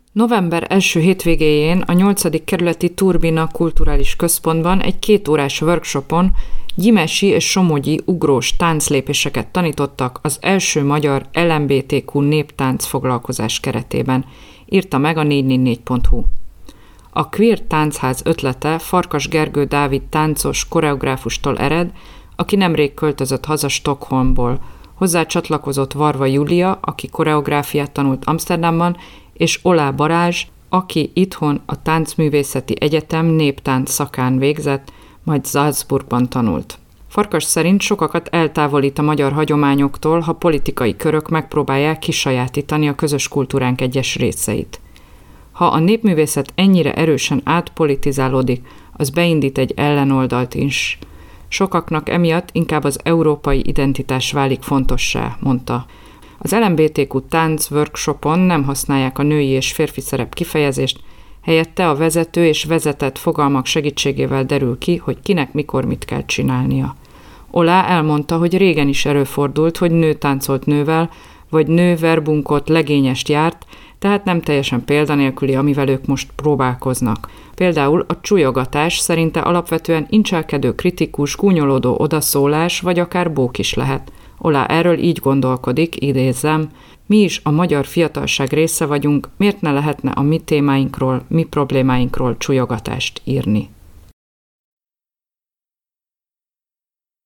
November első hétvégéjén a 8. kerületi Turbina Kulturális Központban egy 2 órás workshopon gyimesi és somogyi ugrós tánclépéseket tanítottak az első magyar LMBTQ néptánc foglalkozás keretében, írta meg a 444.hu. A Queer Táncház ötlete Farkas Gergő Dávid táncos koreográfustól ered, aki nemrég költözött haza Stockholmból. Hozzá csatlakozott Varva Júlia, aki koreográfiát tanult Amsterdamban, és Olá Balázs, aki itthon a Táncművészeti Egyetem néptánc szakán végzett, majd Salzburgban tanult. Farkas szerint sokakat eltávolít a magyar hagyományoktól, ha politikai körök megpróbálják kisajátítani a közös kultúránk egyes részeit. Ha a népművészet ennyire erősen átpolitizálódik, az beindít egy ellenoldalt is. Sokaknak emiatt inkább az európai identitás válik fontossá, mondta. Az LMBTQ tánc workshopon nem használják a női és férfi szerep kifejezést, helyette a vezető és vezetett fogalmak segítségével derül ki, hogy kinek mikor mit kell csinálnia. Olá elmondta, hogy régen is előfordult, hogy nő táncolt nővel, vagy nő verbunkot legényest járt, tehát nem teljesen példanélküli, amivel ők most próbálkoznak. Például a csujogatás szerinte alapvetően incselkedő, kritikus, gúnyolódó odaszólás, vagy akár bók is lehet. Olá erről így gondolkodik, idézzem, mi is a magyar fiatalság része vagyunk, miért ne lehetne a mi témáinkról, mi problémáinkról csujogatást írni.